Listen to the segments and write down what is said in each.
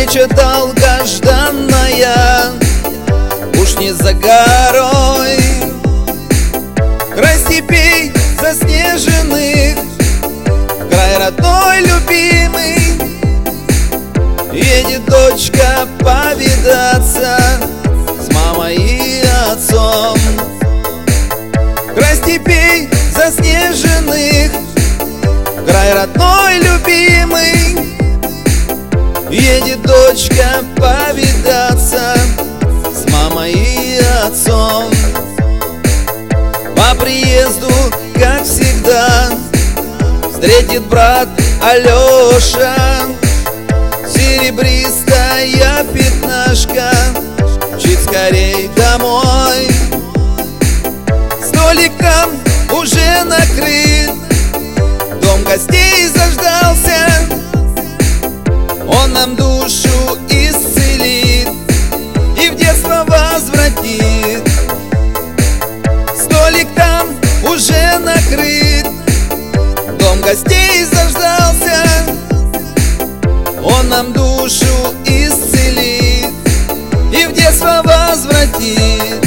Встреча долгожданная уж не за горой. Край степей заснеженных, край родной любимый, едет дочка повидаться с мамой и отцом. Край степей заснеженных, край родной любимый, едет дочка повидаться с мамой и отцом. По приезду, как всегда, встретит брат Алеша. Серебристая пятнашка мчит скорей домой. Столик там уже накрыт, дом гостей заждался. Он нам душу исцелит и в детство возвратит. Столик там уже накрыт, дом гостей заждался. Он нам душу исцелит и в детство возвратит.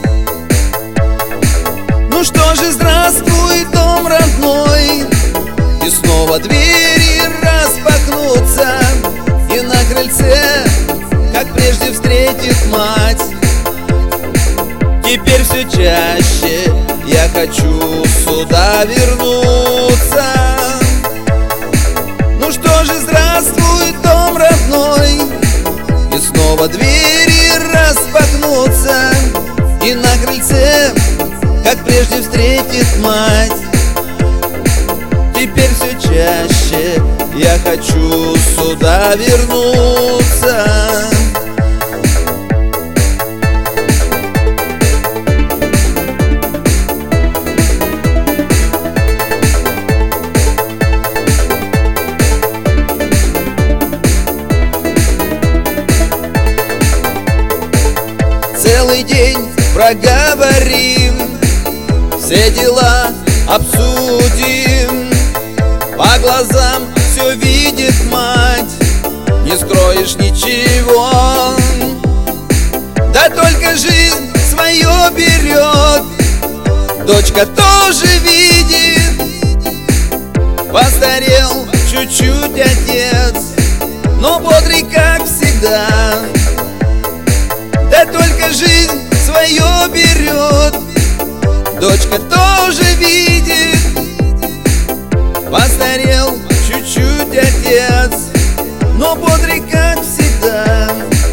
Ну что же, здравствуй, дом родной, и снова двери распахнутся, и на крыльце, как прежде, встретит мать. Теперь все чаще я хочу сюда вернуться. Ну что же, здравствуй, дом родной, и снова двери распахнутся, и на крыльце, как прежде, встретит мать. Теперь все чаще я хочу сюда вернуться. Целый день проговорим, все дела обсудим. По глазам все видит мать, не скроешь ничего. Да только жизнь свое берет, дочка тоже видит. Постарел чуть-чуть отец, но бодрый, как всегда. Да только жизнь свое берет, дочка тоже видит. Постарел чуть-чуть отец, но бодрый, как всегда.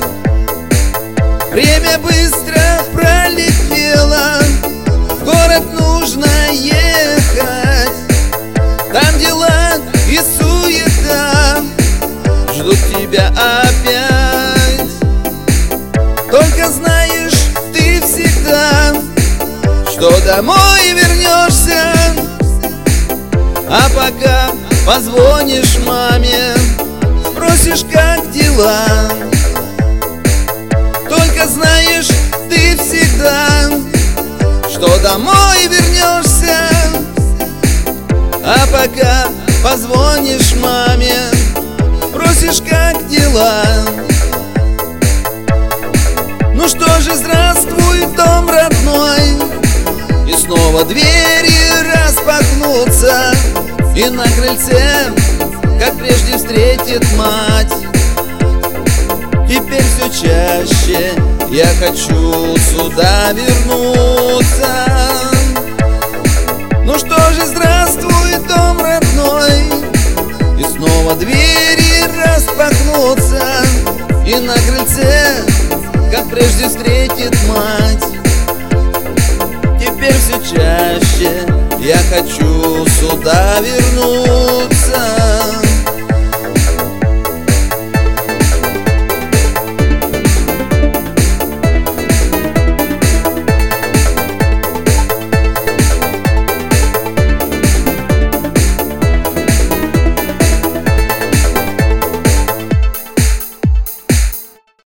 Время быстро пролетело, в город нужно ехать. Там дела и суета ждут тебя опять. Только знаешь ты всегда, что домой вернешься. А пока позвонишь маме, спросишь, как дела. Только знаешь ты всегда, что домой вернешься. А пока позвонишь маме, спросишь, как дела. Ну что же, здравствуй, дом родной, и снова двери распахнутся, и на крыльце, как прежде, встретит мать. Теперь все чаще я хочу сюда вернуться. Ну что же, здравствуй, дом родной, и снова двери распахнутся, и на крыльце, как прежде, встретит мать. Теперь все чаще я хочу сюда вернуться.